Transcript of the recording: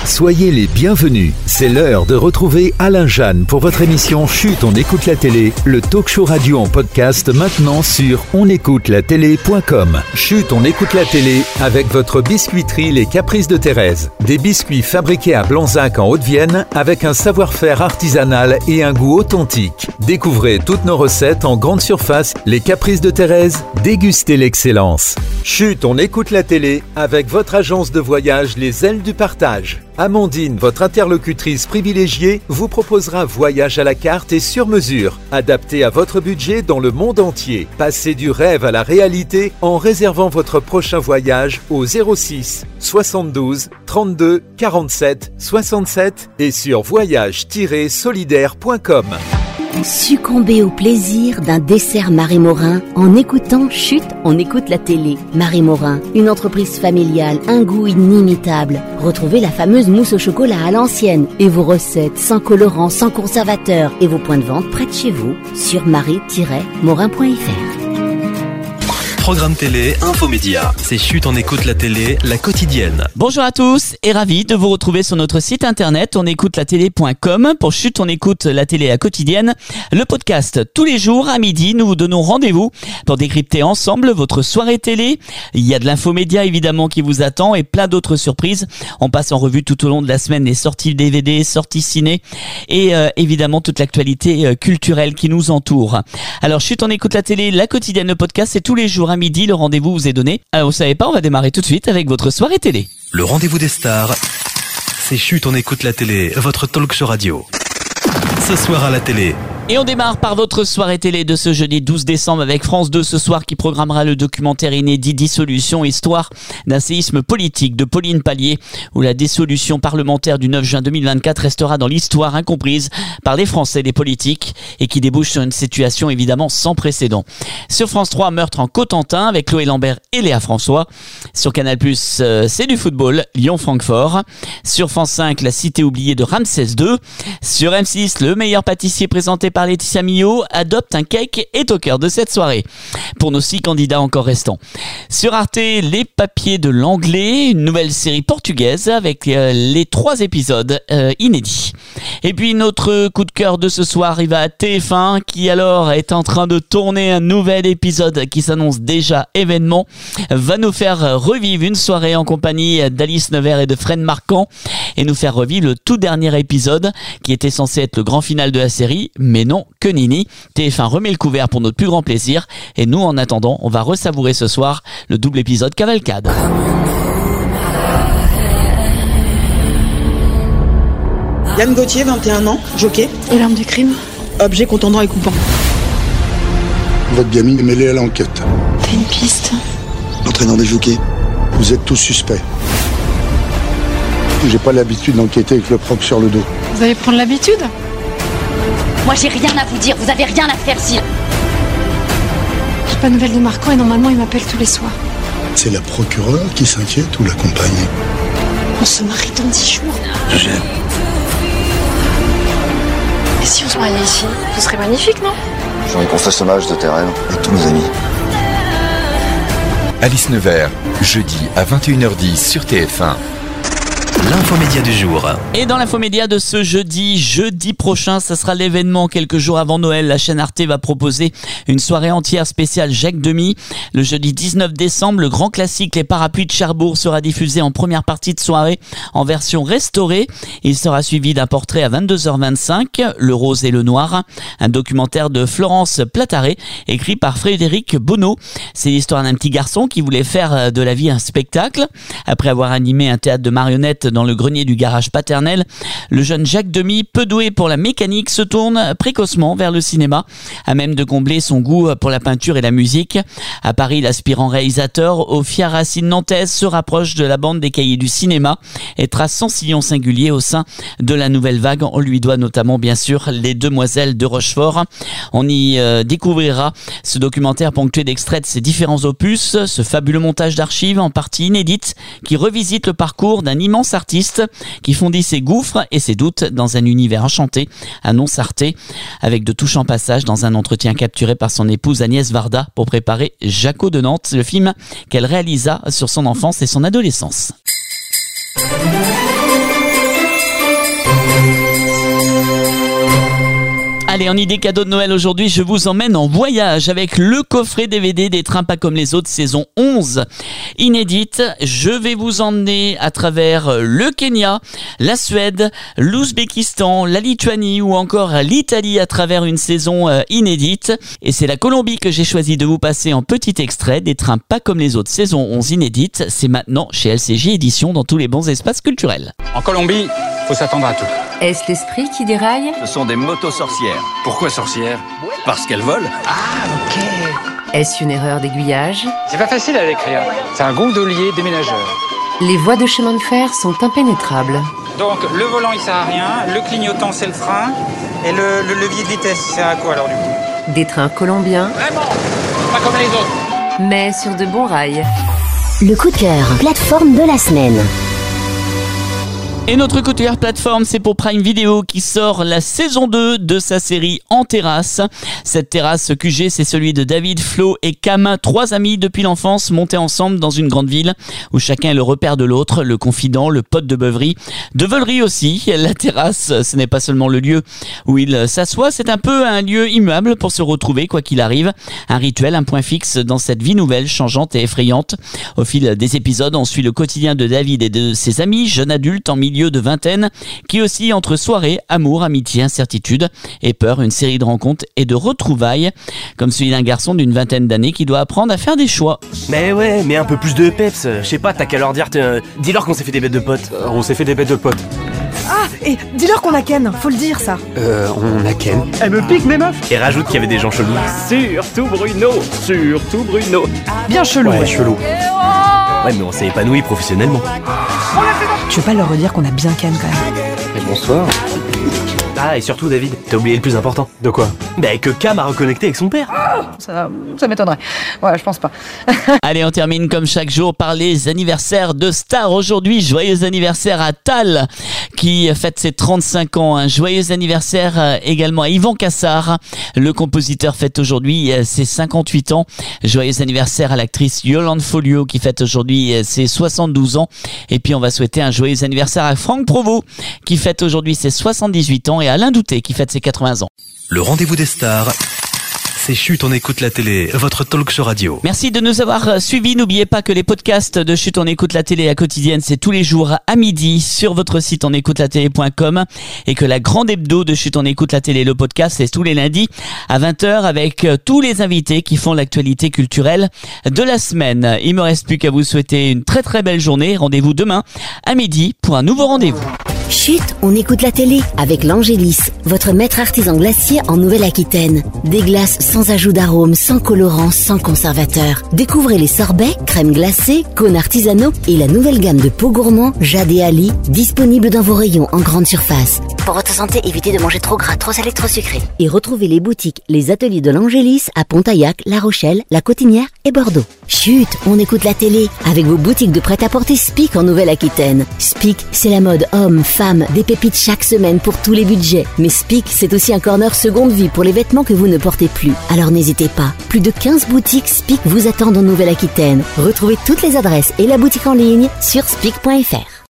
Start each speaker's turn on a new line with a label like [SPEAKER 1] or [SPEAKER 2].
[SPEAKER 1] Soyez les bienvenus. C'est l'heure de retrouver Alain Jeanne pour votre émission Chut, on écoute la télé, le talk show radio en podcast maintenant sur onécoutelatélé.com. Chut, on écoute la télé avec votre biscuiterie Les Caprices de Thérèse. Des biscuits fabriqués à Blanzac en Haute-Vienne avec un savoir-faire artisanal et un goût authentique. Découvrez toutes nos recettes en grande surface. Les Caprices de Thérèse, dégustez l'excellence. Chut, on écoute la télé avec votre agence de voyage Les Ailes du Partage. Amandine, votre interlocutrice privilégiée, vous proposera voyage à la carte et sur mesure, adapté à votre budget dans le monde entier. Passez du rêve à la réalité en réservant votre prochain voyage au 06 72 32 47 67 et sur voyage-solidaire.com.
[SPEAKER 2] Succombez au plaisir d'un dessert Marie Morin en écoutant Chut, on écoute la télé. Marie Morin, une entreprise familiale, un goût inimitable. Retrouvez la fameuse mousse au chocolat à l'ancienne et vos recettes sans colorant, sans conservateur et vos points de vente près de chez vous sur marie-morin.fr.
[SPEAKER 3] Programme télé, infomédia. C'est Chut, on écoute la télé, la quotidienne.
[SPEAKER 4] Bonjour à tous et ravi de vous retrouver sur notre site internet onécoutelatélé.com pour Chut, on écoute la télé la quotidienne. Le podcast tous les jours à midi, nous vous donnons rendez-vous pour décrypter ensemble votre soirée télé. Il y a de l'infomédia évidemment qui vous attend et plein d'autres surprises. On passe en revue tout au long de la semaine les sorties DVD, sorties ciné et évidemment toute l'actualité culturelle qui nous entoure. Alors Chut, on écoute la télé, la quotidienne, le podcast, c'est tous les jours à midi, le rendez-vous vous est donné. Alors vous savez pas, on va démarrer tout de suite avec votre soirée télé.
[SPEAKER 3] Le rendez-vous des stars, c'est Chut, on écoute la télé, votre talk show radio. Ce soir à la télé.
[SPEAKER 4] Et on démarre par votre soirée télé de ce jeudi 12 décembre avec France 2 ce soir qui programmera le documentaire inédit Dissolution, histoire d'un séisme politique de Pauline Pallier où la dissolution parlementaire du 9 juin 2024 restera dans l'histoire incomprise par les Français, les politiques et qui débouche sur une situation évidemment sans précédent. Sur France 3, meurtre en Cotentin avec Chloé Lambert et Léa François. Sur Canal+, c'est du football, Lyon-Francfort. Sur France 5, la cité oubliée de Ramsès II. Sur M6, le meilleur pâtissier présenté par Laetitia Millot adopte un cake est au cœur de cette soirée. Pour nos 6 candidats encore restants. Sur Arte, les papiers de l'anglais, une nouvelle série portugaise avec les 3 épisodes inédits. Et puis notre coup de cœur de ce soir, il va à TF1 qui alors est en train de tourner un nouvel épisode qui s'annonce déjà événement, va nous faire revivre une soirée en compagnie d'Alice Nevers et de Fred Marquand et nous faire revivre le tout dernier épisode qui était censé être le grand final de la série, mais non, que nini. TF1 remet le couvert pour notre plus grand plaisir et nous en attendant on va resavourer ce soir le double épisode Cavalcade.
[SPEAKER 5] Yann Gauthier, 21 ans, jockey.
[SPEAKER 6] Et l'arme du crime?
[SPEAKER 5] Objet contondant et coupant.
[SPEAKER 7] Votre gamine est mêlée à l'enquête.
[SPEAKER 6] T'as une piste?
[SPEAKER 7] L'entraîneur des jockeys. Vous êtes tous suspects. J'ai pas l'habitude d'enquêter avec le proc sur le dos.
[SPEAKER 6] Vous allez prendre l'habitude?
[SPEAKER 8] Moi j'ai rien à vous dire, vous avez rien à faire si...
[SPEAKER 6] J'ai pas de nouvelles de Marquand et normalement il m'appelle tous les soirs.
[SPEAKER 7] C'est la procureure qui s'inquiète ou la compagne?
[SPEAKER 6] On se marie dans 10 jours.
[SPEAKER 7] J'aime.
[SPEAKER 6] Et si on se mariait ici? Ce serait magnifique, non?
[SPEAKER 9] J'aurais qu'on fasse hommage de terrain avec tous nos amis.
[SPEAKER 1] Alice Nevers, jeudi à 21h10 sur TF1.
[SPEAKER 3] L'infomédia du jour.
[SPEAKER 4] Et dans l'infomédia de ce jeudi prochain, ça sera l'événement quelques jours avant Noël. La chaîne Arte va proposer une soirée entière spéciale Jacques Demy. Le jeudi 19 décembre, le grand classique Les Parapluies de Cherbourg sera diffusé en première partie de soirée en version restaurée. Il sera suivi d'un portrait à 22h25, Le Rose et le Noir, un documentaire de Florence Plataré, écrit par Frédéric Bonneau. C'est l'histoire d'un petit garçon qui voulait faire de la vie un spectacle. Après avoir animé un théâtre de marionnettes dans le grenier du garage paternel, le jeune Jacques Demy, peu doué pour la mécanique, se tourne précocement vers le cinéma, à même de combler son goût pour la peinture et la musique. À Paris, l'aspirant réalisateur aux fières racines nantaises se rapproche de la bande des cahiers du cinéma et trace son sillon singulier au sein de la nouvelle vague. On lui doit notamment, bien sûr, Les Demoiselles de Rochefort. On y découvrira ce documentaire ponctué d'extraits de ses différents opus, ce fabuleux montage d'archives en partie inédite qui revisite le parcours d'un immense artiste qui fondit ses gouffres et ses doutes dans un univers enchanté, annonce Arte, avec de touchants passages dans un entretien capturé par son épouse Agnès Varda pour préparer Jaco de Nantes, le film qu'elle réalisa sur son enfance et son adolescence. Allez, en idée cadeau de Noël aujourd'hui, je vous emmène en voyage avec le coffret DVD des Trains pas comme les autres, saison 11 inédite. Je vais vous emmener à travers le Kenya, la Suède, l'Ouzbékistan, la Lituanie ou encore l'Italie à travers une saison inédite. Et c'est la Colombie que j'ai choisi de vous passer en petit extrait des Trains pas comme les autres, saison 11 inédite. C'est maintenant chez LCJ Éditions dans tous les bons espaces culturels.
[SPEAKER 10] En Colombie, faut s'attendre à tout.
[SPEAKER 11] Est-ce l'esprit qui déraille?
[SPEAKER 12] Ce sont des motos-sorcières.
[SPEAKER 10] Pourquoi sorcières?
[SPEAKER 12] Parce qu'elles volent.
[SPEAKER 11] Ah, ok. Est-ce une erreur d'aiguillage?
[SPEAKER 10] C'est pas facile à décrire. C'est un gondolier déménageur.
[SPEAKER 11] Les voies de chemin de fer sont impénétrables.
[SPEAKER 10] Donc, le volant, il sert à rien. Le clignotant, c'est le frein. Et le levier de vitesse, il sert à quoi alors du coup?
[SPEAKER 11] Des trains colombiens.
[SPEAKER 10] Vraiment, pas comme les autres.
[SPEAKER 11] Mais sur de bons rails.
[SPEAKER 2] Le coup de cœur, plateforme de la semaine.
[SPEAKER 4] Et notre coup de cœur plateforme, c'est pour Prime Video qui sort la saison 2 de sa série En Terrasse. Cette terrasse QG, c'est celui de David, Flo et Cam, 3 amis depuis l'enfance montés ensemble dans une grande ville où chacun est le repère de l'autre, le confident, le pote de beuverie. De veulerie aussi, la terrasse, ce n'est pas seulement le lieu où il s'assoit, c'est un peu un lieu immuable pour se retrouver quoi qu'il arrive. Un rituel, un point fixe dans cette vie nouvelle, changeante et effrayante. Au fil des épisodes, on suit le quotidien de David et de ses amis, jeunes adultes en milieu de vingtaine, qui oscillent entre soirée, amour, amitié, incertitude et peur, une série de rencontres et de retrouvailles, comme celui d'un garçon d'une vingtaine d'années qui doit apprendre à faire des choix.
[SPEAKER 13] Mais ouais, mais un peu plus de peps, je sais pas, t'as qu'à leur dire, dis-leur qu'on s'est fait des bêtes de potes.
[SPEAKER 14] On s'est fait des bêtes de potes.
[SPEAKER 15] Ah, et dis-leur qu'on a Ken, faut le dire ça.
[SPEAKER 14] On a Ken.
[SPEAKER 13] Elle me pique mes meufs. Et rajoute qu'il y avait des gens chelous. Surtout Bruno. Bien chelou.
[SPEAKER 14] Ouais, chelou.
[SPEAKER 13] Ouais, mais on s'est épanoui professionnellement.
[SPEAKER 15] Tu veux pas leur redire qu'on a bien Ken quand même?
[SPEAKER 14] Mais bonsoir.
[SPEAKER 13] Ah, et surtout David, t'as oublié le plus important.
[SPEAKER 14] De quoi?
[SPEAKER 13] Bah que Cam a reconnecté avec son père.
[SPEAKER 15] Ça m'étonnerait. Ouais, je pense pas.
[SPEAKER 4] Allez, on termine comme chaque jour par les anniversaires de stars. Aujourd'hui, joyeux anniversaire à Tal qui fête ses 35 ans. Un joyeux anniversaire également à Yvan Cassard. Le compositeur fête aujourd'hui ses 58 ans. Joyeux anniversaire à l'actrice Yolande Folio qui fête aujourd'hui ses 72 ans. Et puis on va souhaiter un joyeux anniversaire à Franck Provost qui fête aujourd'hui ses 78 ans et à Alain Douté qui fête ses 80 ans.
[SPEAKER 3] Le rendez-vous des stars, c'est Chut, on écoute la télé, votre talk show radio.
[SPEAKER 4] Merci de nous avoir suivis. N'oubliez pas que les podcasts de Chut, on écoute la télé à quotidienne, c'est tous les jours à midi sur votre site onécoutelatélé.com et que la grande hebdo de Chut, on écoute la télé, le podcast, c'est tous les lundis à 20h avec tous les invités qui font l'actualité culturelle de la semaine. Il me reste plus qu'à vous souhaiter une très très belle journée. Rendez-vous demain à midi pour un nouveau rendez-vous.
[SPEAKER 2] Chut, on écoute la télé avec l'Angélis, votre maître artisan glacier en Nouvelle-Aquitaine. Des glaces sans ajout d'arômes, sans colorants, sans conservateurs. Découvrez les sorbets, crèmes glacées, cônes artisanaux et la nouvelle gamme de pots gourmands Jade et Ali, disponible dans vos rayons en grande surface. Pour votre santé, évitez de manger trop gras, trop salé, trop sucré. Et retrouvez les boutiques, les ateliers de l'Angélis à Pontaillac, La Rochelle, La Cotinière et Bordeaux. Chut, on écoute la télé avec vos boutiques de prêt-à-porter Spic en Nouvelle-Aquitaine. Spic, c'est la mode homme, femme, des pépites chaque semaine pour tous les budgets. Mais Spic, c'est aussi un corner seconde vie pour les vêtements que vous ne portez plus. Alors n'hésitez pas, plus de 15 boutiques Spic vous attendent en Nouvelle-Aquitaine. Retrouvez toutes les adresses et la boutique en ligne sur spic.fr.